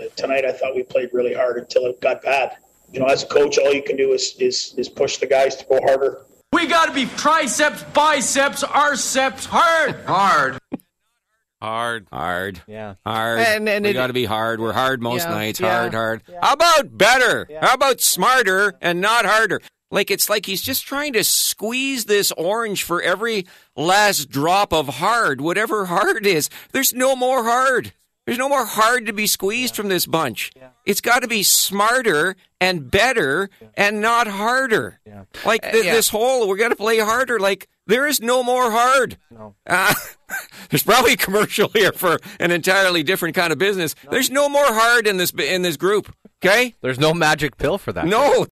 tonight I thought we played really hard until it got bad. As a coach, all you can do is push the guys to go harder. We got to be triceps, biceps, arceps, hard. Hard. Yeah. Hard. And we it- got to be hard. We're hard most nights. yeah, Hard. yeah. How about better? How about smarter and not harder? It's like he's just trying to squeeze this orange for every last drop of hard, whatever hard is. There's no more hard. There's no more hard to be squeezed from this bunch. Yeah. It's got to be smarter and better and not harder. Yeah. This whole, we're going to play harder. There is no more hard. No. There's probably a commercial here for an entirely different kind of business. No. There's no more hard in this group, okay? There's no magic pill for that. No.